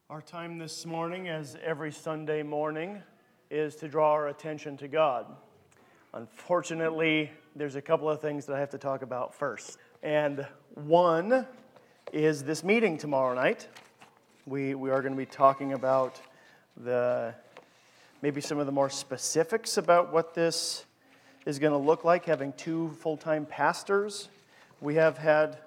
Our time this morning, as every Sunday morning, is to draw our attention to God. Unfortunately, there's a couple of things that I have to talk about first. And one is this meeting tomorrow night. We are going to be talking about maybe some of the more specifics about what this is going to look like, having two full-time pastors. We have had,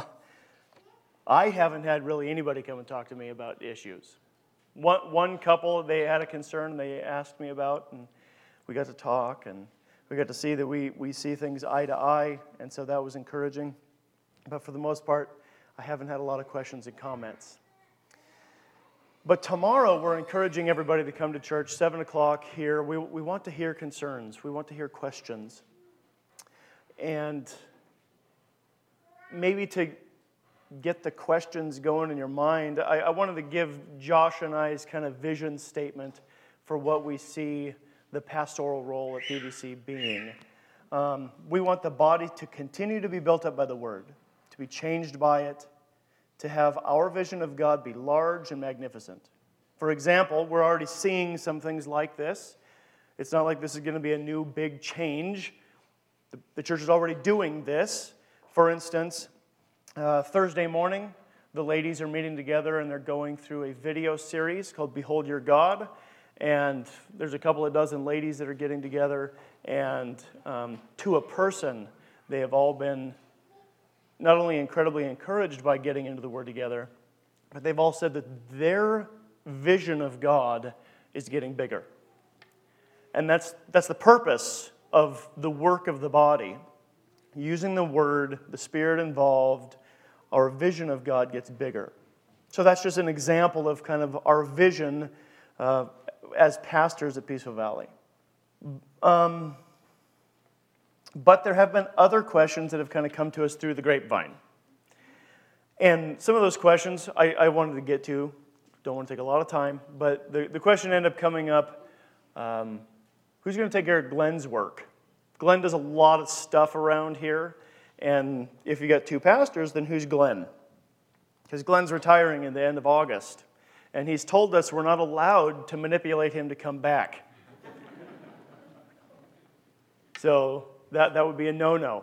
I haven't had really anybody come and talk to me about issues. One couple, they had a concern they asked me about, and we got to talk, and we got to see that we see things eye to eye, and so that was encouraging. But for the most part, I haven't had a lot of questions and comments. But tomorrow, we're encouraging everybody to come to church, 7 o'clock here. We want to hear concerns. We want to hear questions. And maybe to get the questions going in your mind, I wanted to give Josh and I's kind of vision statement for what we see the pastoral role at PVC being. We want the body to continue to be built up by the Word, to be changed by it, to have our vision of God be large and magnificent. For example, we're already seeing some things like this. It's not like this is going to be a new big change. The church is already doing this. For instance, Thursday morning, the ladies are meeting together and they're going through a video series called Behold Your God. And there's a couple of dozen ladies that are getting together, and to a person, they have all been not only incredibly encouraged by getting into the Word together, but they've all said that their vision of God is getting bigger. And that's the purpose of the work of the body. Using the Word, the Spirit involved, our vision of God gets bigger. So that's just an example of kind of our vision as pastors at Peaceful Valley. But there have been other questions that have kind of come to us through the grapevine. And some of those questions I wanted to get to. Don't want to take a lot of time. But the question ended up coming up, who's going to take care of Glenn's work? Glenn does a lot of stuff around here. And if you got two pastors, then who's Glenn? Because Glenn's retiring at the end of August. And he's told us we're not allowed to manipulate him to come back. So that would be a no-no.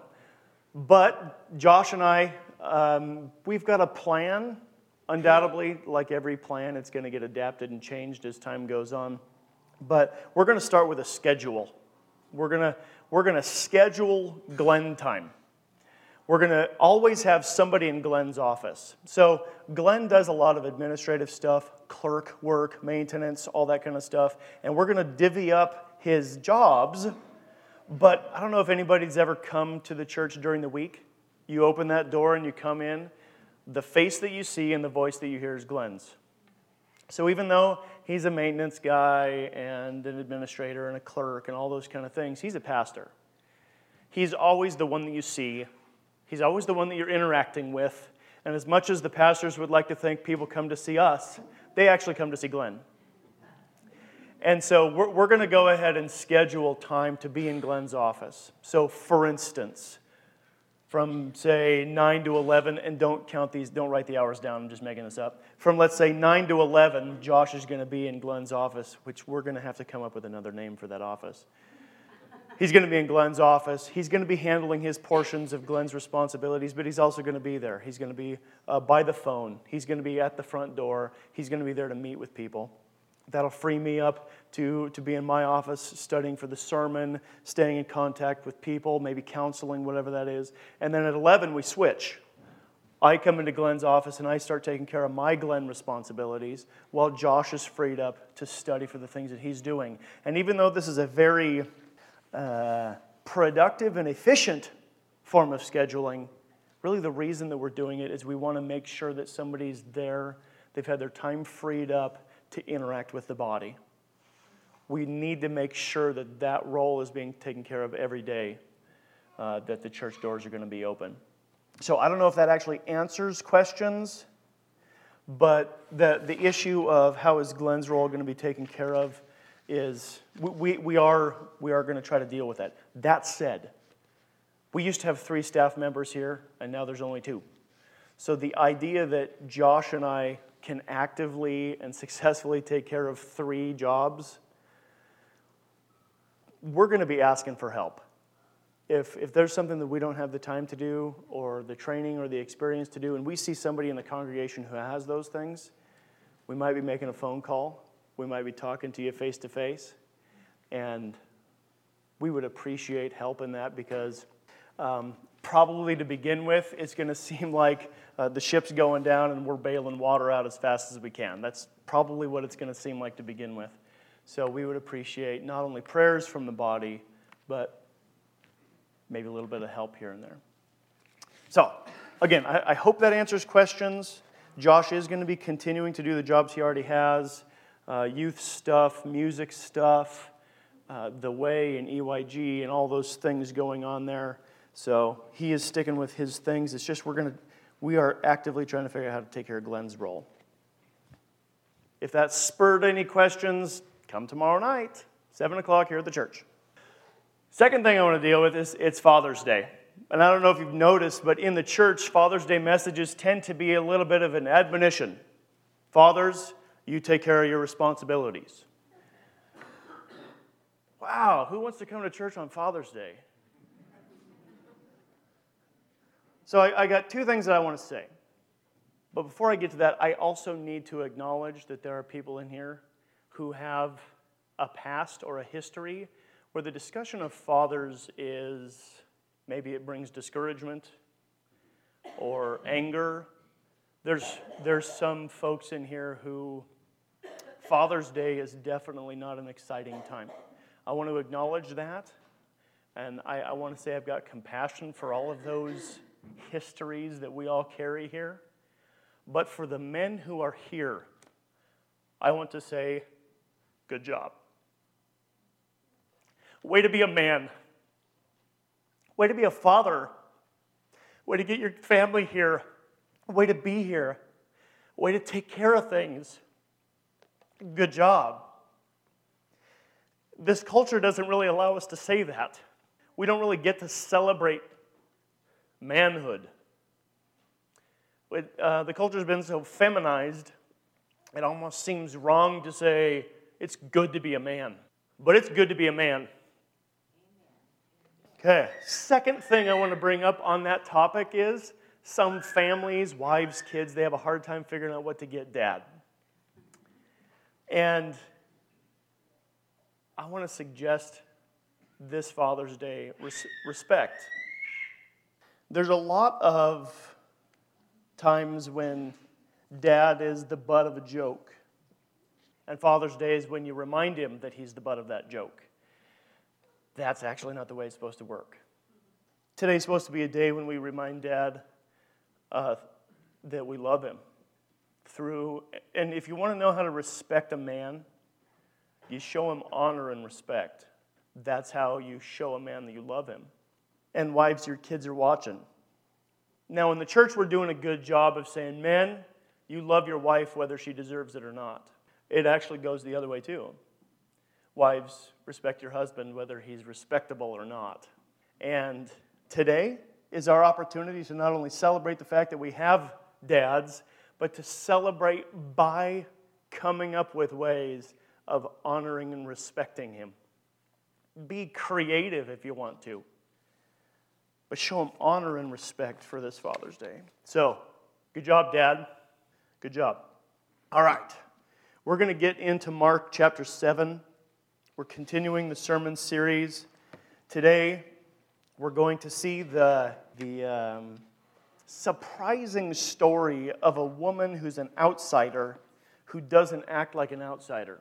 But Josh and I, we've got a plan. Undoubtedly, like every plan, it's going to get adapted and changed as time goes on. But we're going to start with a schedule. We're going to schedule Glenn time. We're going to always have somebody in Glenn's office. So Glenn does a lot of administrative stuff, clerk work, maintenance, all that kind of stuff. And we're going to divvy up his jobs. But I don't know if anybody's ever come to the church during the week. You open that door and you come in. The face that you see and the voice that you hear is Glenn's. So even though he's a maintenance guy and an administrator and a clerk and all those kind of things, he's a pastor. He's always the one that you see. He's always the one that you're interacting with. And as much as the pastors would like to think people come to see us, they actually come to see Glenn. And so we're going to go ahead and schedule time to be in Glenn's office. So for instance, from say 9 to 11, and don't write the hours down, I'm just making this up. From let's say 9 to 11, Josh is going to be in Glenn's office, which we're going to have to come up with another name for that office. He's going to be in Glenn's office. He's going to be handling his portions of Glenn's responsibilities, but he's also going to be there. He's going to be by the phone. He's going to be at the front door. He's going to be there to meet with people. That'll free me up to be in my office studying for the sermon, staying in contact with people, maybe counseling, whatever that is. And then at 11, we switch. I come into Glenn's office and I start taking care of my Glenn responsibilities while Josh is freed up to study for the things that he's doing. And even though this is a very productive and efficient form of scheduling, really the reason that we're doing it is we want to make sure that somebody's there, they've had their time freed up to interact with the body. We need to make sure that that role is being taken care of every day, that the church doors are going to be open. So I don't know if that actually answers questions, but the issue of how is Glenn's role going to be taken care of is we are going to try to deal with that. That said, we used to have 3 staff members here, and now there's only 2. So the idea that Josh and I can actively and successfully take care of 3 jobs, we're going to be asking for help. If there's something that we don't have the time to do or the training or the experience to do, and we see somebody in the congregation who has those things, we might be making a phone call. We might be talking to you face to face. And we would appreciate help in that because probably to begin with, it's going to seem like the ship's going down and we're bailing water out as fast as we can. That's probably what it's going to seem like to begin with. So we would appreciate not only prayers from the body, but maybe a little bit of help here and there. So, again, I hope that answers questions. Josh is going to be continuing to do the jobs he already has, youth stuff, music stuff, the Way and EYG and all those things going on there. So he is sticking with his things. It's just we are actively trying to figure out how to take care of Glenn's role. If that spurred any questions, come tomorrow night, 7 o'clock here at the church. Second thing I want to deal with is it's Father's Day. And I don't know if you've noticed, but in the church, Father's Day messages tend to be a little bit of an admonition. Fathers, you take care of your responsibilities. Wow, who wants to come to church on Father's Day? So I got 2 things that I want to say. But before I get to that, I also need to acknowledge that there are people in here who have a past or a history where the discussion of fathers is, maybe it brings discouragement or anger. There's some folks in here who Father's Day is definitely not an exciting time. I want to acknowledge that, and I want to say I've got compassion for all of those histories that we all carry here. But for the men who are here, I want to say, good job. Way to be a man. Way to be a father. Way to get your family here. Way to be here. Way to take care of things. Good job. This culture doesn't really allow us to say that. We don't really get to celebrate manhood. The culture's been so feminized, it almost seems wrong to say it's good to be a man. But it's good to be a man. Okay, second thing I want to bring up on that topic is some families, wives, kids, they have a hard time figuring out what to get dad. And I want to suggest this Father's Day respect. There's a lot of times when dad is the butt of a joke. And Father's Day is when you remind him that he's the butt of that joke. That's actually not the way it's supposed to work. Today's supposed to be a day when we remind Dad that we love him. And if you want to know how to respect a man, you show him honor and respect. That's how you show a man that you love him. And wives, your kids are watching. Now, in the church, we're doing a good job of saying, men, you love your wife whether she deserves it or not. It actually goes the other way, too. Wives, respect your husband whether he's respectable or not. And today is our opportunity to not only celebrate the fact that we have dads, but to celebrate by coming up with ways of honoring and respecting him. Be creative if you want to, but show him honor and respect for this Father's Day. So, good job, Dad. Good job. All right. We're going to get into Mark chapter 7. We're continuing the sermon series. Today, we're going to see the surprising story of a woman who's an outsider who doesn't act like an outsider.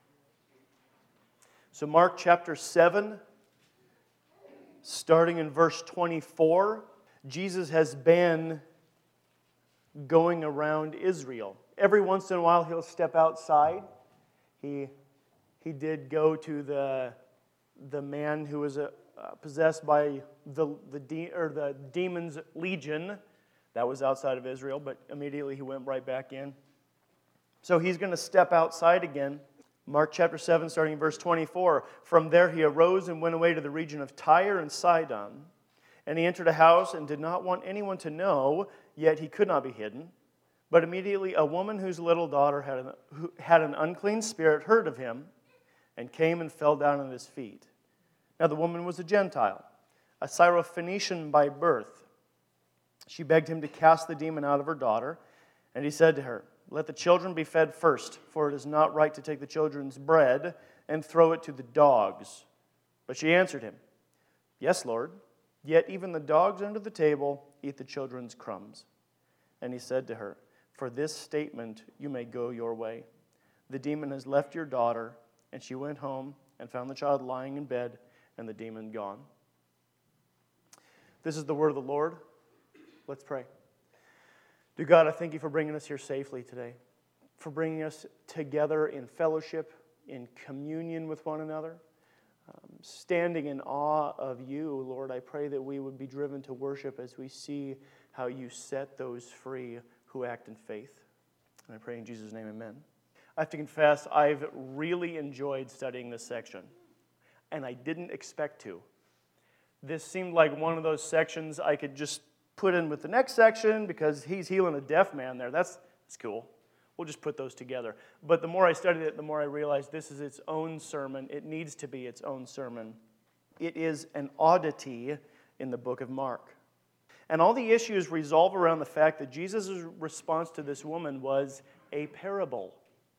So Mark chapter 7, starting in verse 24, Jesus has been going around Israel. Every once in a while, he'll step outside. He did go to the man who was possessed by the demon's legion. That was outside of Israel, but immediately he went right back in. So he's going to step outside again. Mark chapter 7, starting in verse 24. From there he arose and went away to the region of Tyre and Sidon. And he entered a house and did not want anyone to know, yet he could not be hidden. But immediately a woman whose little daughter who had an unclean spirit heard of him and came and fell down at his feet. Now the woman was a Gentile, a Syrophoenician by birth. She begged him to cast the demon out of her daughter, and he said to her, "Let the children be fed first, for it is not right to take the children's bread and throw it to the dogs." But she answered him, "Yes, Lord, yet even the dogs under the table eat the children's crumbs." And he said to her, "For this statement you may go your way. The demon has left your daughter." And she went home and found the child lying in bed and the demon gone. This is the word of the Lord. Let's pray. Dear God, I thank you for bringing us here safely today, for bringing us together in fellowship, in communion with one another, standing in awe of you. Lord, I pray that we would be driven to worship as we see how you set those free who act in faith. And I pray in Jesus' name, amen. I have to confess, I've really enjoyed studying this section, and I didn't expect to. This seemed like one of those sections I could just put in with the next section because he's healing a deaf man there. That's cool. We'll just put those together. But the more I studied it, the more I realized this is its own sermon. It needs to be its own sermon. It is an oddity in the book of Mark. And all the issues revolve around the fact that Jesus' response to this woman was a parable.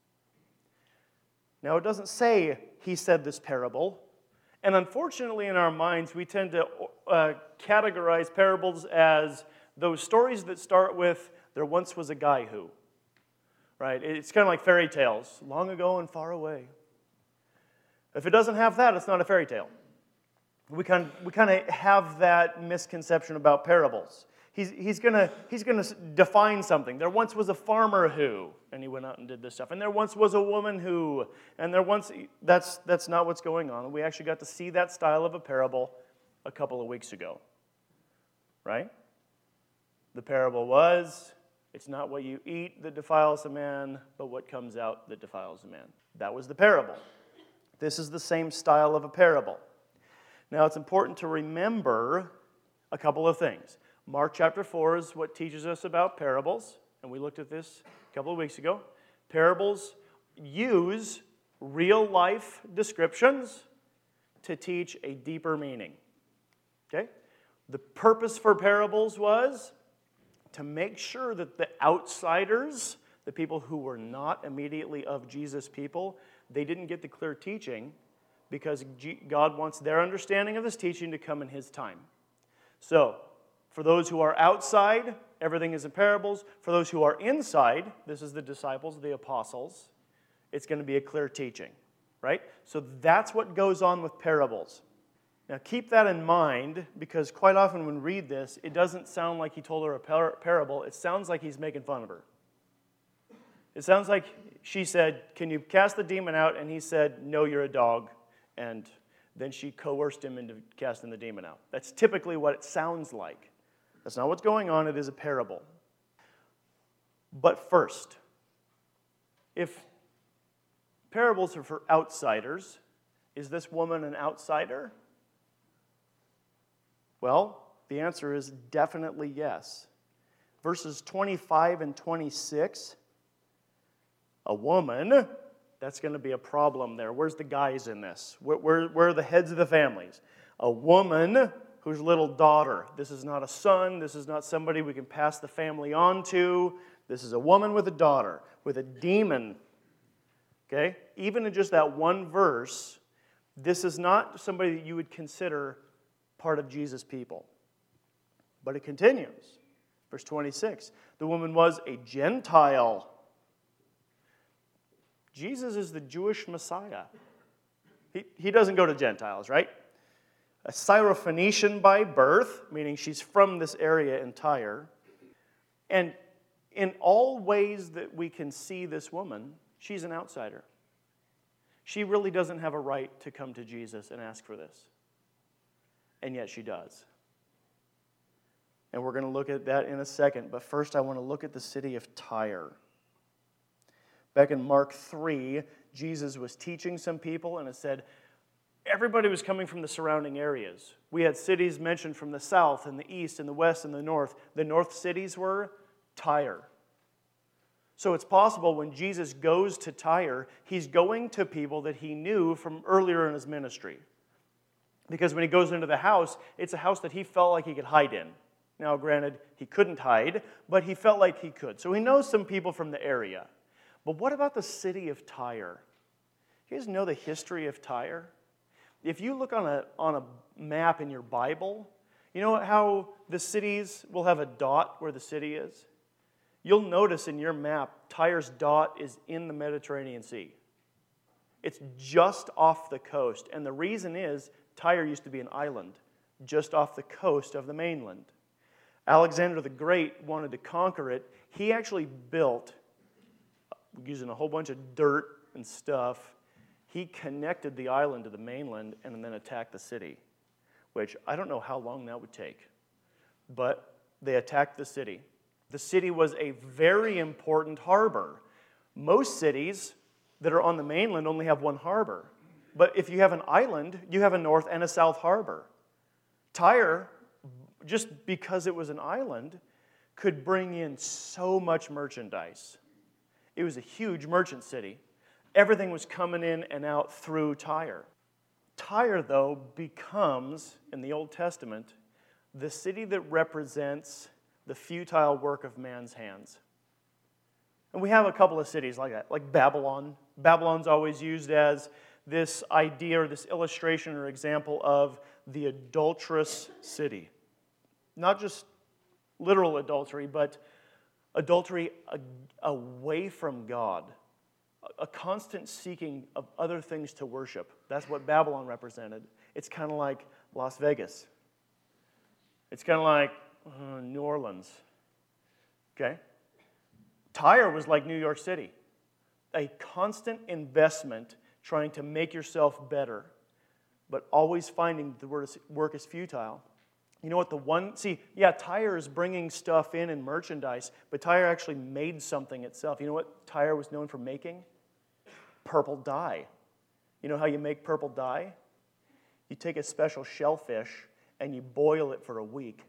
Now, it doesn't say he said this parable. And unfortunately, in our minds, we tend to categorize parables as those stories that start with, "There once was a guy who." Right? It's kind of like fairy tales, long ago and far away. If it doesn't have that, it's not a fairy tale. We kind of have that misconception about parables. He's gonna define something. There once was a farmer who, and he went out and did this stuff. And there once was a woman who, and that's not what's going on. We actually got to see that style of a parable a couple of weeks ago, right? The parable was, it's not what you eat that defiles a man, but what comes out that defiles a man. That was the parable. This is the same style of a parable. Now, it's important to remember a couple of things. Mark chapter 4 is what teaches us about parables, and we looked at this a couple of weeks ago. Parables use real-life descriptions to teach a deeper meaning. Okay? The purpose for parables was to make sure that the outsiders, the people who were not immediately of Jesus' people, they didn't get the clear teaching because God wants their understanding of this teaching to come in His time. So, for those who are outside, everything is in parables. For those who are inside, this is the disciples, the apostles, it's going to be a clear teaching, right? So that's what goes on with parables. Now keep that in mind because quite often when we read this, it doesn't sound like he told her a parable. It sounds like he's making fun of her. It sounds like she said, "Can you cast the demon out?" And he said, "No, you're a dog." And then she coerced him into casting the demon out. That's typically what it sounds like. That's not what's going on. It is a parable. But first, if parables are for outsiders, is this woman an outsider? Well, the answer is definitely yes. Verses 25 and 26, a woman, that's going to be a problem there. Where's the guys in this? Where are the heads of the families? A woman whose little daughter. This is not a son. This is not somebody we can pass the family on to. This is a woman with a daughter, with a demon. Okay? Even in just that one verse, this is not somebody that you would consider part of Jesus' people. But it continues. Verse 26, the woman was a Gentile. Jesus is the Jewish Messiah. He doesn't go to Gentiles, right? A Syrophoenician by birth, meaning she's from this area entire. And in all ways that we can see this woman, she's an outsider. She really doesn't have a right to come to Jesus and ask for this. And yet she does. And we're going to look at that in a second. But first I want to look at the city of Tyre. Back in Mark 3, Jesus was teaching some people, and it said everybody was coming from the surrounding areas. We had cities mentioned from the south and the east and the west and the north. The north cities were Tyre. So it's possible when Jesus goes to Tyre, he's going to people that he knew from earlier in his ministry. Because when he goes into the house, it's a house that he felt like he could hide in. Now, granted, he couldn't hide, but he felt like he could. So he knows some people from the area. But what about the city of Tyre? You guys know the history of Tyre? If you look on a map in your Bible, you know how the cities will have a dot where the city is? You'll notice in your map, Tyre's dot is in the Mediterranean Sea. It's just off the coast. And the reason is, Tyre used to be an island just off the coast of the mainland. Alexander the Great wanted to conquer it. He actually built, using a whole bunch of dirt and stuff, he connected the island to the mainland and then attacked the city, which I don't know how long that would take. But they attacked the city. The city was a very important harbor. Most cities that are on the mainland only have one harbor. But if you have an island, you have a north and a south harbor. Tyre, just because it was an island, could bring in so much merchandise. It was a huge merchant city. Everything was coming in and out through Tyre. Tyre, though, becomes, in the Old Testament, the city that represents the futile work of man's hands. And we have a couple of cities like that, like Babylon. Babylon's always used as this idea or this illustration or example of the adulterous city. Not just literal adultery, but adultery away from God. A constant seeking of other things to worship. That's what Babylon represented. It's kind of like Las Vegas. It's kind of like New Orleans. Okay? Tyre was like New York City. A constant investment trying to make yourself better, but always finding the work is futile. You know what Tyre is bringing stuff in and merchandise, but Tyre actually made something itself. You know what Tyre was known for making? Purple dye. You know how you make purple dye? You take a special shellfish and you boil it for a week.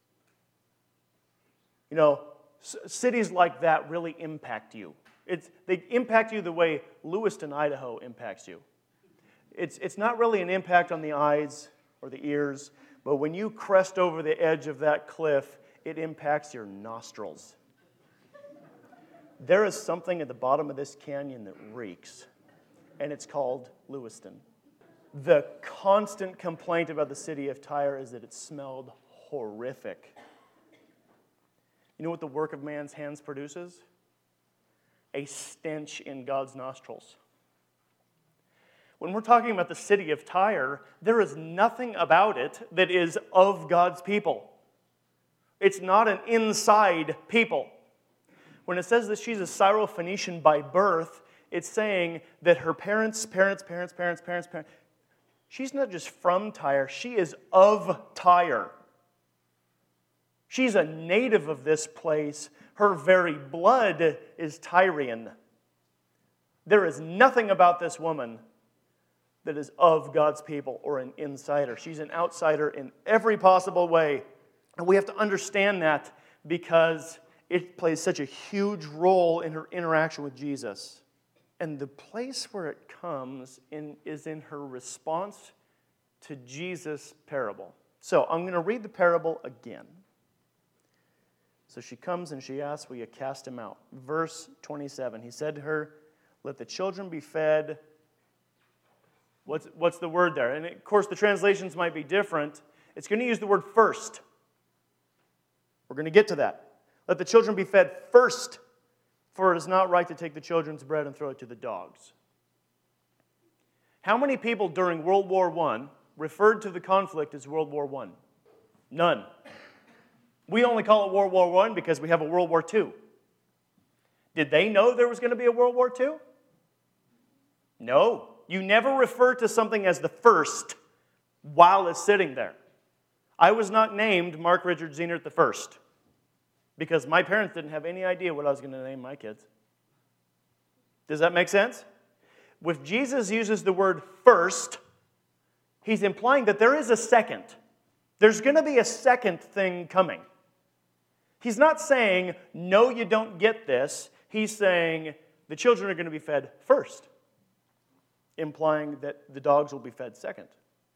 You know, cities like that really impact you. They impact you the way Lewiston, Idaho impacts you. It's not really an impact on the eyes or the ears, but when you crest over the edge of that cliff, it impacts your nostrils. There is something at the bottom of this canyon that reeks, and it's called Lewiston. The constant complaint about the city of Tyre is that it smelled horrific. You know what the work of man's hands produces? A stench in God's nostrils. When we're talking about the city of Tyre, there is nothing about it that is of God's people. It's not an inside people. When it says that she's a Syrophoenician by birth, it's saying that her parents, she's not just from Tyre, she is of Tyre. She's a native of this place. Her very blood is Tyrian. There is nothing about this woman that is of God's people or an insider. She's an outsider in every possible way. And we have to understand that because it plays such a huge role in her interaction with Jesus. And the place where it comes in is in her response to Jesus' parable. So I'm going to read the parable again. So she comes and she asks, will you cast him out? Verse 27, he said to her, let the children be fed. What's the word there? And of course, the translations might be different. It's going to use the word first. We're going to get to that. Let the children be fed first, for it is not right to take the children's bread and throw it to the dogs. How many people during World War I referred to the conflict as World War I? None. We only call it World War I because we have a World War II. Did they know there was going to be a World War II? No. You never refer to something as the first while it's sitting there. I was not named Mark Richard Zienert the first because my parents didn't have any idea what I was going to name my kids. Does that make sense? If Jesus uses the word first, he's implying that there is a second. There's going to be a second thing coming. He's not saying, no, you don't get this. He's saying the children are going to be fed first, implying that the dogs will be fed second.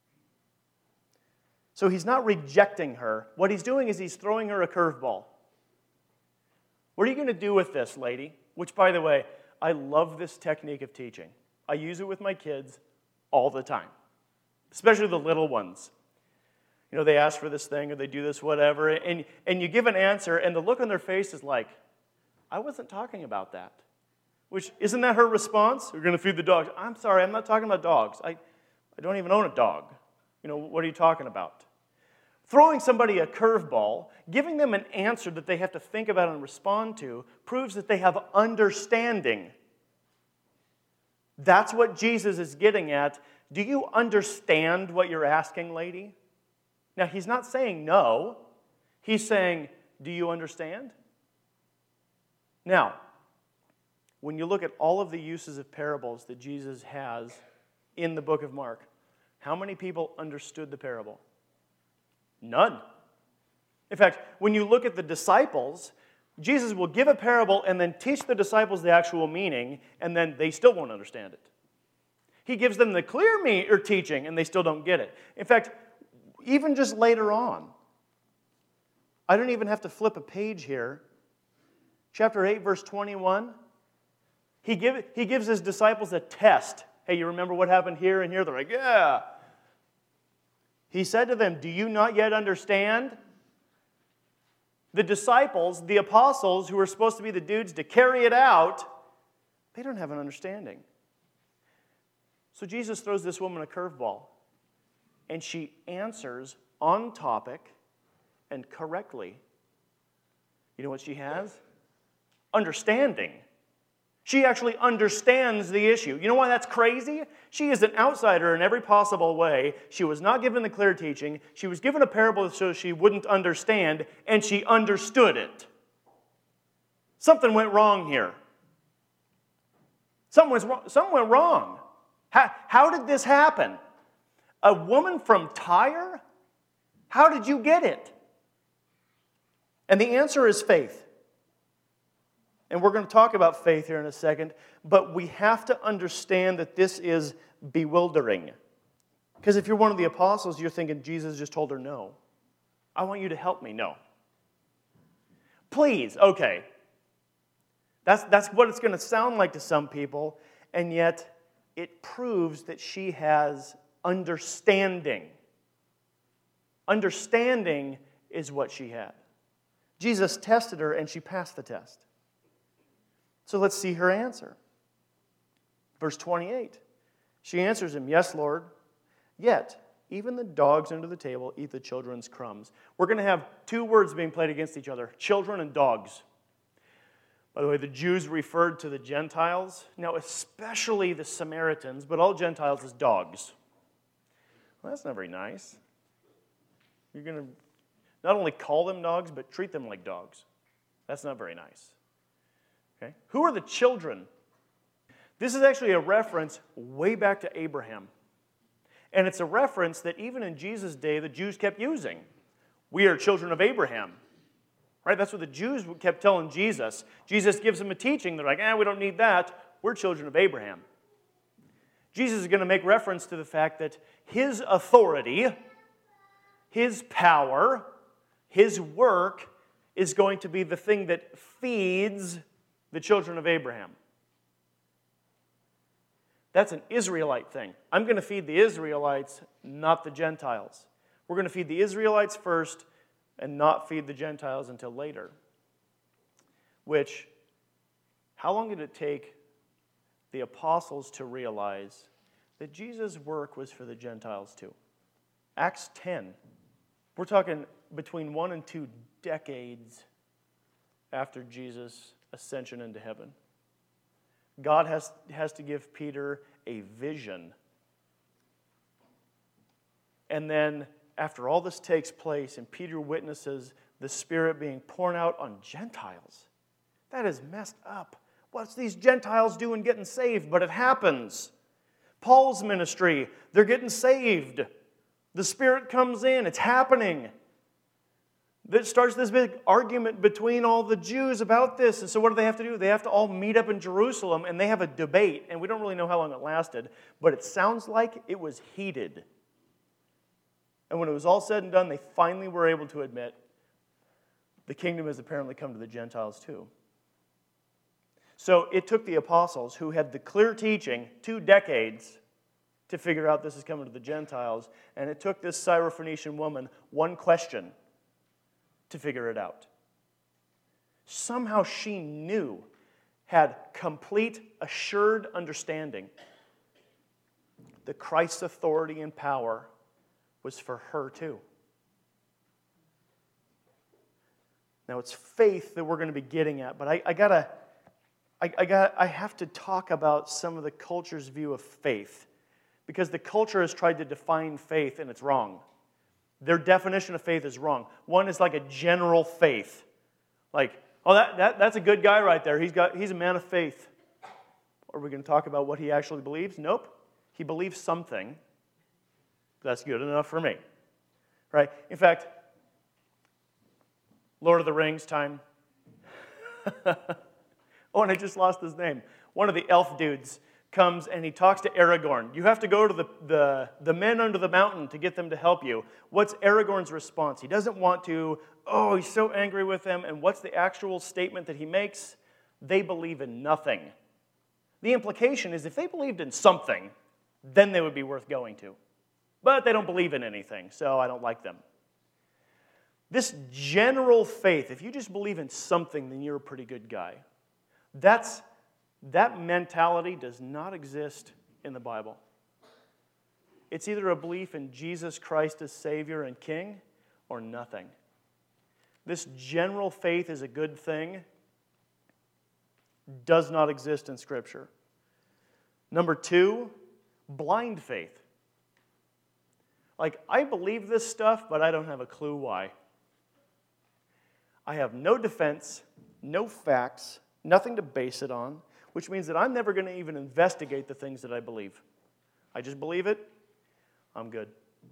So he's not rejecting her. What he's doing is he's throwing her a curveball. What are you going to do with this, lady? Which, by the way, I love this technique of teaching. I use it with my kids all the time, especially the little ones. You know, they ask for this thing or they do this whatever, and you give an answer, and the look on their face is like, I wasn't talking about that. Which, isn't that her response? We're going to feed the dogs. I'm sorry, I'm not talking about dogs. I don't even own a dog. You know, what are you talking about? Throwing somebody a curveball, giving them an answer that they have to think about and respond to, proves that they have understanding. That's what Jesus is getting at. Do you understand what you're asking, lady? Now, he's not saying no. He's saying, do you understand? Now, when you look at all of the uses of parables that Jesus has in the book of Mark, how many people understood the parable? None. In fact, when you look at the disciples, Jesus will give a parable and then teach the disciples the actual meaning, and then they still won't understand it. He gives them the clear teaching, and they still don't get it. In fact, even just later on, I don't even have to flip a page here. Chapter 8, verse 21, he gives his disciples a test. Hey, you remember what happened here and here? They're like, yeah. He said to them, do you not yet understand? The disciples, the apostles, who are supposed to be the dudes to carry it out, they don't have an understanding. So Jesus throws this woman a curveball, and she answers on topic and correctly. You know what she has? Understanding. She actually understands the issue. You know why that's crazy? She is an outsider in every possible way. She was not given the clear teaching. She was given a parable so she wouldn't understand, and she understood it. Something went wrong here. Something went wrong. How did this happen? A woman from Tyre? How did you get it? And the answer is faith. And we're going to talk about faith here in a second, but we have to understand that this is bewildering. Because if you're one of the apostles, you're thinking, Jesus just told her no. I want you to help me. No. Please, okay. That's what it's going to sound like to some people, and yet it proves that she has understanding. Understanding is what she had. Jesus tested her, and she passed the test. So let's see her answer. Verse 28. She answers him, yes, Lord. Yet, even the dogs under the table eat the children's crumbs. We're going to have two words being played against each other, children and dogs. By the way, the Jews referred to the Gentiles, now especially the Samaritans, but all Gentiles as dogs. Well, that's not very nice. You're going to not only call them dogs, but treat them like dogs. That's not very nice. Okay. Who are the children? This is actually a reference way back to Abraham. And it's a reference that even in Jesus' day, the Jews kept using. We are children of Abraham. Right? That's what the Jews kept telling Jesus. Jesus gives them a teaching. They're like, we don't need that. We're children of Abraham. Jesus is going to make reference to the fact that his authority, his power, his work is going to be the thing that feeds the children of Abraham. That's an Israelite thing. I'm going to feed the Israelites, not the Gentiles. We're going to feed the Israelites first and not feed the Gentiles until later. Which, how long did it take the apostles to realize that Jesus' work was for the Gentiles too? Acts 10. We're talking between 1 and 2 decades after Jesus' ascension into heaven. God has to give Peter a vision. And then after all this takes place and Peter witnesses the Spirit being poured out on Gentiles, that is messed up. What's these Gentiles doing getting saved? But it happens. Paul's ministry, they're getting saved. The Spirit comes in. It's happening. that starts this big argument between all the Jews about this. And so what do they have to do? They have to all meet up in Jerusalem, and they have a debate. And we don't really know how long it lasted, but it sounds like it was heated. And when it was all said and done, they finally were able to admit the kingdom has apparently come to the Gentiles too. So it took the apostles, who had the clear teaching, 2 decades to figure out this is coming to the Gentiles. And it took this Syrophoenician woman 1 question to figure it out. Somehow she knew, had complete, assured understanding that Christ's authority and power was for her too. Now it's faith that we're going to be getting at, but I have to talk about some of the culture's view of faith, because the culture has tried to define faith and it's wrong. Their definition of faith is wrong. One is like a general faith. Like, oh, that's a good guy right there. He's a man of faith. Are we going to talk about what he actually believes? Nope. He believes something. That's good enough for me. Right? In fact, Lord of the Rings time. Oh, and I just lost his name. One of the elf dudes comes and he talks to Aragorn. You have to go to the men under the mountain to get them to help you. What's Aragorn's response? He doesn't want to. Oh, he's so angry with them. And what's the actual statement that he makes? They believe in nothing. The implication is if they believed in something, then they would be worth going to. But they don't believe in anything, so I don't like them. This general faith, if you just believe in something, then you're a pretty good guy. That mentality does not exist in the Bible. It's either a belief in Jesus Christ as Savior and King or nothing. This general faith is a good thing. Does not exist in Scripture. Number 2, blind faith. Like, I believe this stuff, but I don't have a clue why. I have no defense, no facts, nothing to base it on, which means that I'm never going to even investigate the things that I believe. I just believe it, I'm good.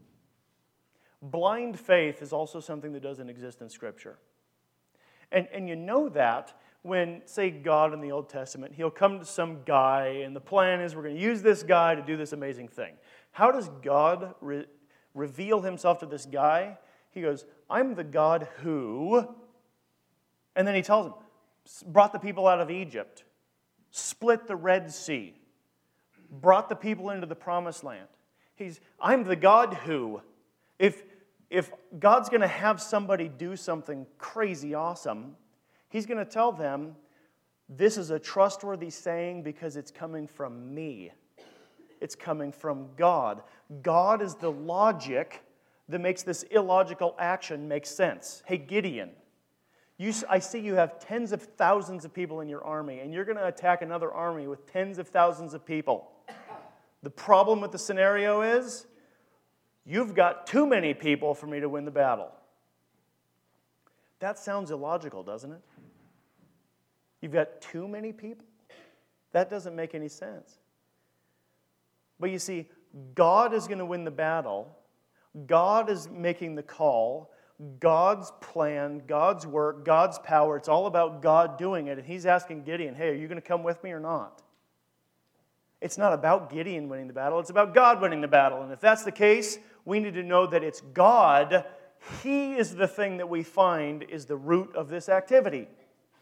Blind faith is also something that doesn't exist in Scripture. And you know that when, say, God in the Old Testament, he'll come to some guy, and the plan is we're going to use this guy to do this amazing thing. How does God reveal himself to this guy? He goes, I'm the God who, and then he tells him, brought the people out of Egypt, split the Red Sea, brought the people into the Promised Land. I'm the God who. If God's going to have somebody do something crazy awesome, he's going to tell them, this is a trustworthy saying because it's coming from me. It's coming from God. God is the logic that makes this illogical action make sense. Hey, Gideon, I see you have tens of thousands of people in your army, and you're going to attack another army with tens of thousands of people. The problem with the scenario is, you've got too many people for me to win the battle. That sounds illogical, doesn't it? You've got too many people? That doesn't make any sense. But you see, God is going to win the battle. God is making the call. God's plan, God's work, God's power. It's all about God doing it. And he's asking Gideon, hey, are you going to come with me or not? It's not about Gideon winning the battle. It's about God winning the battle. And if that's the case, we need to know that it's God. He is the thing that we find is the root of this activity.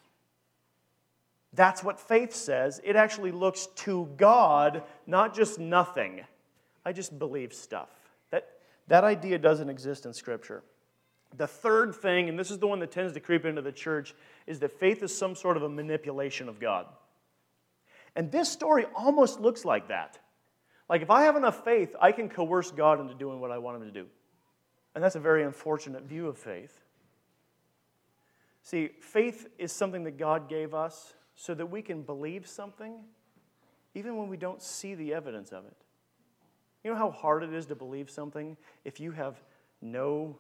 That's what faith says. It actually looks to God, not just nothing. I just believe stuff. That idea doesn't exist in Scripture. The third thing, and this is the one that tends to creep into the church, is that faith is some sort of a manipulation of God. And this story almost looks like that. Like if I have enough faith, I can coerce God into doing what I want him to do. And that's a very unfortunate view of faith. See, faith is something that God gave us so that we can believe something even when we don't see the evidence of it. You know how hard it is to believe something if you have no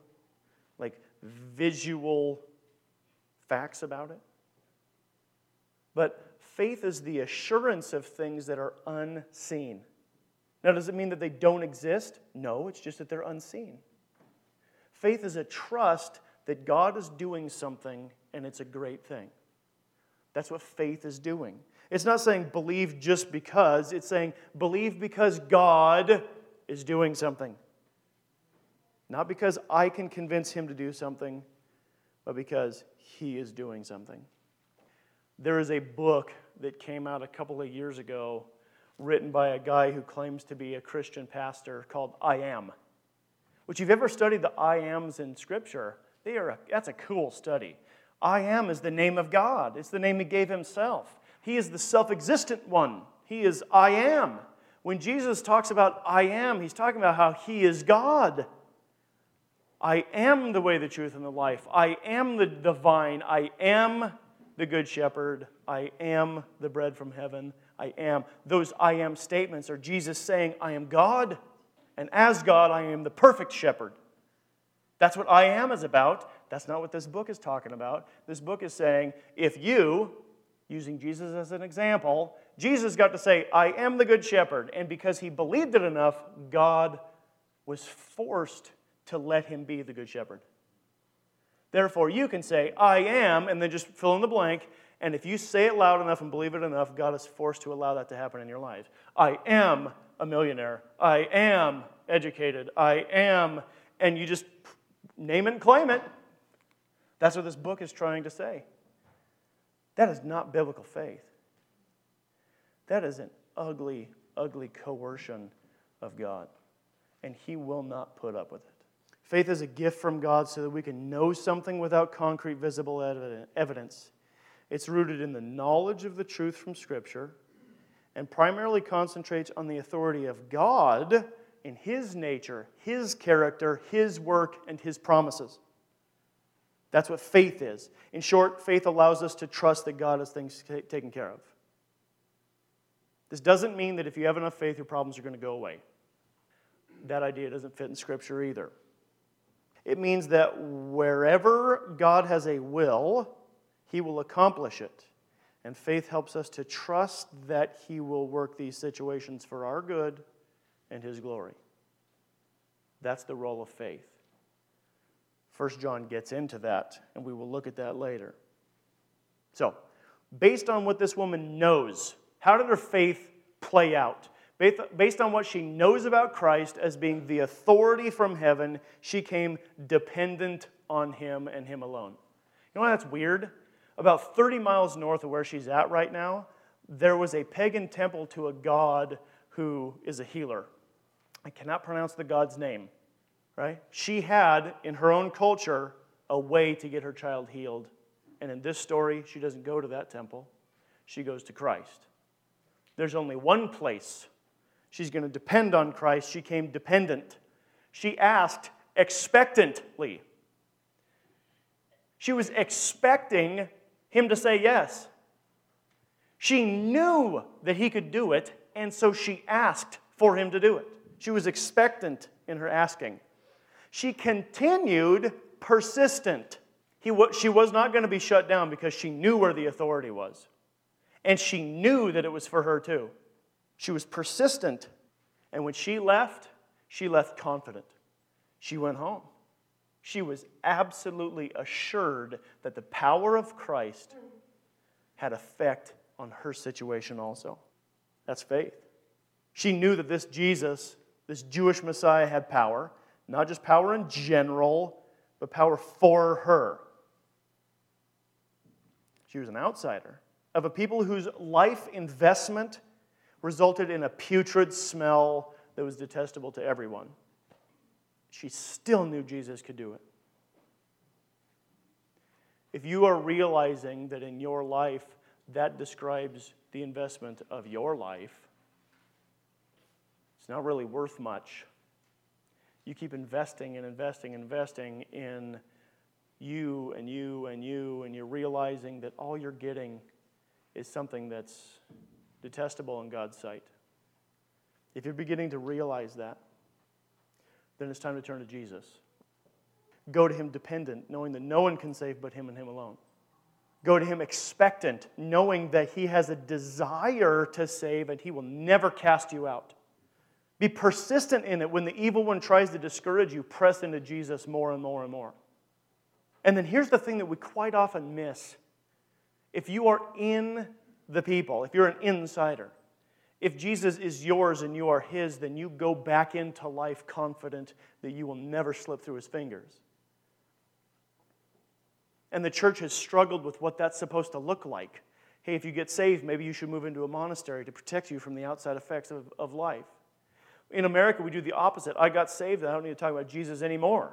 visual facts about it? But faith is the assurance of things that are unseen. Now, does it mean that they don't exist? No, it's just that they're unseen. Faith is a trust that God is doing something and it's a great thing. That's what faith is doing. It's not saying believe just because. It's saying believe because God is doing something. Not because I can convince him to do something, but because he is doing something. There is a book that came out a couple of years ago written by a guy who claims to be a Christian pastor called I Am. Which, if you've ever studied the I Ams in Scripture, that's a cool study. I Am is the name of God. It's the name he gave himself. He is the self-existent one. He is I Am. When Jesus talks about I Am, he's talking about how he is God. I am the way, the truth, and the life. I am the vine. I am the good shepherd. I am the bread from heaven. I am. Those I am statements are Jesus saying, I am God, and as God, I am the perfect shepherd. That's what I Am is about. That's not what this book is talking about. This book is saying, if you, using Jesus as an example, Jesus got to say, I am the good shepherd, and because he believed it enough, God was forced to let him be the good shepherd. Therefore, you can say, I am, and then just fill in the blank, and if you say it loud enough and believe it enough, God is forced to allow that to happen in your life. I am a millionaire. I am educated. I am, and you just name it and claim it. That's what this book is trying to say. That is not biblical faith. That is an ugly, ugly coercion of God, and he will not put up with it. Faith is a gift from God so that we can know something without concrete, visible evidence. It's rooted in the knowledge of the truth from Scripture and primarily concentrates on the authority of God in his nature, his character, his work, and his promises. That's what faith is. In short, faith allows us to trust that God has things taken care of. This doesn't mean that if you have enough faith, your problems are going to go away. That idea doesn't fit in Scripture either. It means that wherever God has a will, he will accomplish it. And faith helps us to trust that he will work these situations for our good and his glory. That's the role of faith. 1 John gets into that, and we will look at that later. So, based on what this woman knows, how did her faith play out? Based on what she knows about Christ as being the authority from heaven, she came dependent on him and him alone. You know why that's weird? About 30 miles north of where she's at right now, there was a pagan temple to a god who is a healer. I cannot pronounce the god's name, right? She had, in her own culture, a way to get her child healed. And in this story, she doesn't go to that temple. She goes to Christ. There's only one place she's going to depend on Christ. She came dependent. She asked expectantly. She was expecting him to say yes. She knew that he could do it, and so she asked for him to do it. She was expectant in her asking. She continued persistent. She was not going to be shut down because she knew where the authority was. And she knew that it was for her too. She was persistent. And when she left confident. She went home. She was absolutely assured that the power of Christ had effect on her situation also. That's faith. She knew that this Jesus, this Jewish Messiah, had power. Not just power in general, but power for her. She was an outsider of a people whose life investment resulted in a putrid smell that was detestable to everyone. She still knew Jesus could do it. If you are realizing that in your life that describes the investment of your life, it's not really worth much. You keep investing and investing and investing in you and you and you, and you're realizing that all you're getting is something that's detestable in God's sight. If you're beginning to realize that, then it's time to turn to Jesus. Go to him dependent, knowing that no one can save but him and him alone. Go to him expectant, knowing that he has a desire to save and he will never cast you out. Be persistent in it. When the evil one tries to discourage you, press into Jesus more and more and more. And then here's the thing that we quite often miss. If you are in the people, if you're an insider, if Jesus is yours and you are His, then you go back into life confident that you will never slip through His fingers. And the church has struggled with what that's supposed to look like. Hey, if you get saved, maybe you should move into a monastery to protect you from the outside effects of life. In America, we do the opposite. I got saved, I don't need to talk about Jesus anymore.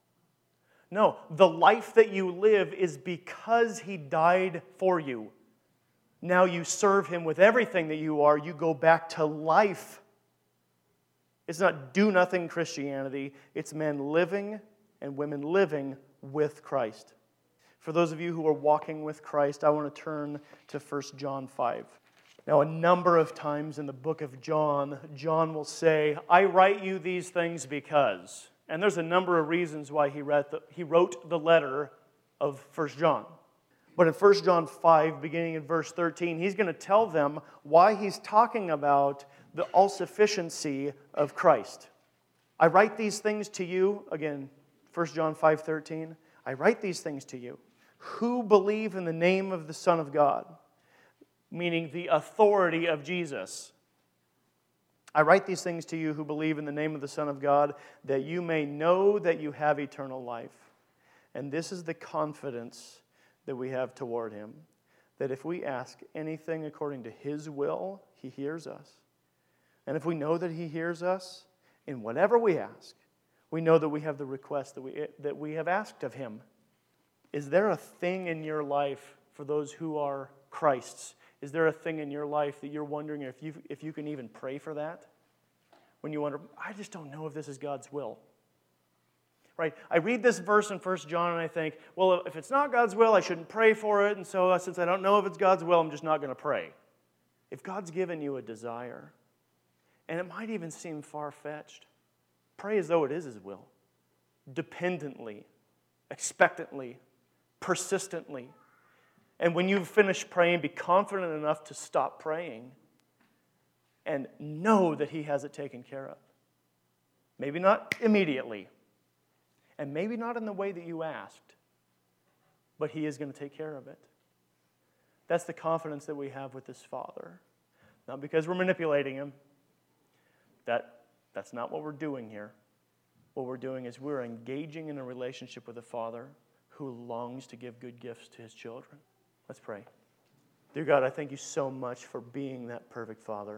No, the life that you live is because He died for you. Now you serve Him with everything that you are. You go back to life. It's not do-nothing Christianity. It's men living and women living with Christ. For those of you who are walking with Christ, I want to turn to 1 John 5. Now, a number of times in the book of John, John will say, I write you these things because. And there's a number of reasons why he wrote the letter of 1 John. But in 1 John 5, beginning in verse 13, he's going to tell them why he's talking about the all-sufficiency of Christ. I write these things to you, again, 1 John 5:13, I write these things to you who believe in the name of the Son of God, meaning the authority of Jesus. I write these things to you who believe in the name of the Son of God, that you may know that you have eternal life. And this is the confidence that we have toward Him, that if we ask anything according to His will, He hears us. And if we know that He hears us in whatever we ask, we know that we have the request that we have asked of Him. Is there a thing in your life for those who are Christ's? Is there a thing in your life that you're wondering if you can even pray for that? When you wonder, I just don't know if this is God's will. Right? I read this verse in 1 John and I think, well, if it's not God's will, I shouldn't pray for it. And so since I don't know if it's God's will, I'm just not going to pray. If God's given you a desire, and it might even seem far-fetched, pray as though it is His will. Dependently, expectantly, persistently. And when you've finished praying, be confident enough to stop praying and know that He has it taken care of. Maybe not immediately, and maybe not in the way that you asked, but He is going to take care of it. That's the confidence that we have with this Father. Not because we're manipulating Him. That's not what we're doing here. What we're doing is we're engaging in a relationship with a Father who longs to give good gifts to His children. Let's pray. Dear God, I thank You so much for being that perfect Father.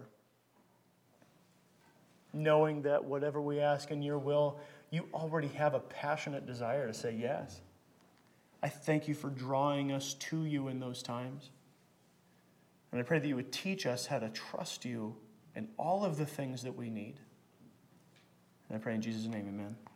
Knowing that whatever we ask in Your will, You already have a passionate desire to say yes. I thank You for drawing us to You in those times. And I pray that You would teach us how to trust You in all of the things that we need. And I pray in Jesus' name, amen.